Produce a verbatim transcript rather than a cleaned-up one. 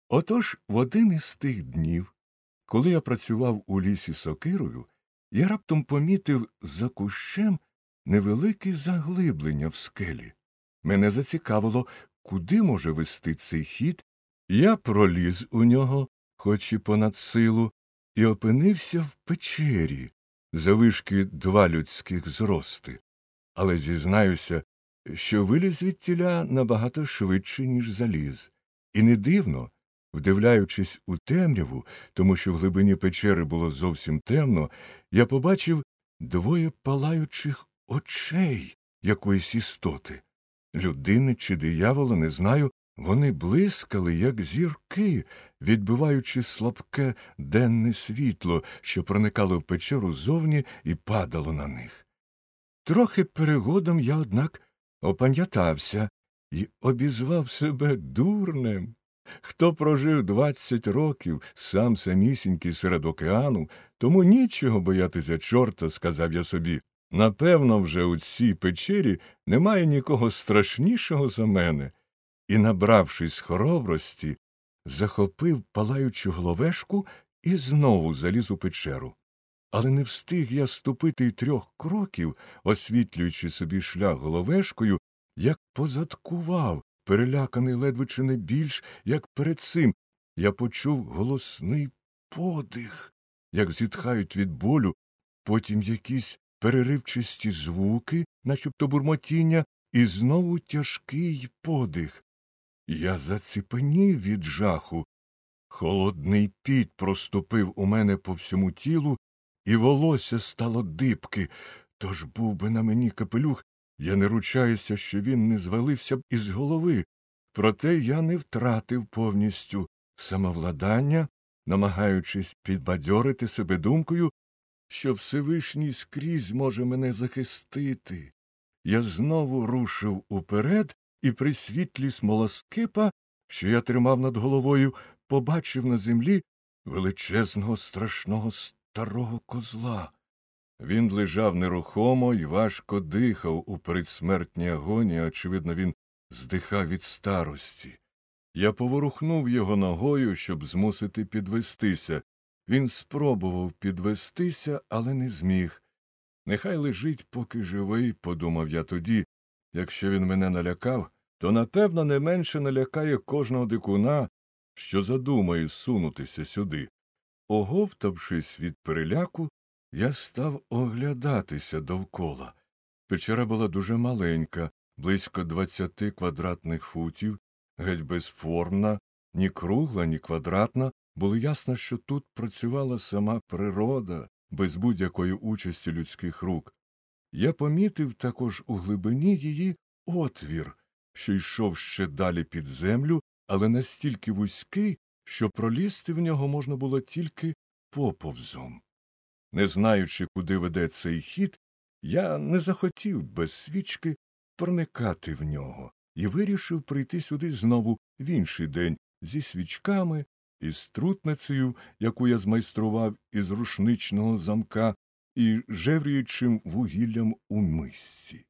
Отож, в один із тих днів, коли я працював у лісі сокирою, я раптом помітив за кущем невелике заглиблення в скелі. Мене зацікавило, куди може вести цей хід. Я проліз у нього, хоч і понад силу, і опинився в печері, завишки два людських зрости. Але зізнаюся, що виліз звідтіля набагато швидше, ніж заліз. І не дивно, вдивляючись у темряву, тому що в глибині печери було зовсім темно, я побачив двоє палаючих очей якоїсь істоти. Людини чи диявола, не знаю, вони блискали, як зірки, відбиваючи слабке денне світло, що проникало в печеру ззовні і падало на них. Трохи перегодом я, однак, опам'ятався і обізвав себе дурнем. Хто прожив двадцять років сам самісінький серед океану, тому нічого боятися чорта, сказав я собі. Напевно, вже у цій печері немає нікого страшнішого за мене. І, набравшись хоробрості, захопив палаючу головешку і знову заліз у печеру. Але не встиг я ступити й трьох кроків, освітлюючи собі шлях головешкою, як позадкував, переляканий ледве чи не більш, як перед цим. Я почув голосний подих, як зітхають від болю, потім якісь переривчасті звуки, начебто бурмотіння, і знову тяжкий подих. Я заціпенів від жаху. Холодний піт проступив у мене по всьому тілу, і волосся стало дибки. Тож був би на мені капелюх, я не ручаюся, що він не звалився б із голови. Проте я не втратив повністю самовладання, намагаючись підбадьорити себе думкою, що Всевишній скрізь може мене захистити. Я знову рушив уперед і при світлі смолоскипа, що я тримав над головою, побачив на землі величезного страшного старого козла. Він лежав нерухомо і важко дихав у передсмертній агонії, очевидно, він здихав від старості. Я поворухнув його ногою, щоб змусити підвестися. Він спробував підвестися, але не зміг. Нехай лежить, поки живий, подумав я тоді. Якщо він мене налякав, то, напевно, не менше налякає кожного дикуна, що задумає сунутися сюди. Оговтавшись від переляку, я став оглядатися довкола. Печера була дуже маленька, близько двадцяти квадратних футів, геть безформна, ні кругла, ні квадратна. Було ясно, що тут працювала сама природа, без будь-якої участі людських рук. Я помітив також у глибині її отвір, що йшов ще далі під землю, але настільки вузький, що пролізти в нього можна було тільки поповзом. Не знаючи, куди веде цей хід, я не захотів без свічки проникати в нього і вирішив прийти сюди знову в інший день зі свічками, із трутницею, яку я змайстрував із рушничного замка, і жевріючим вугіллям у мисці.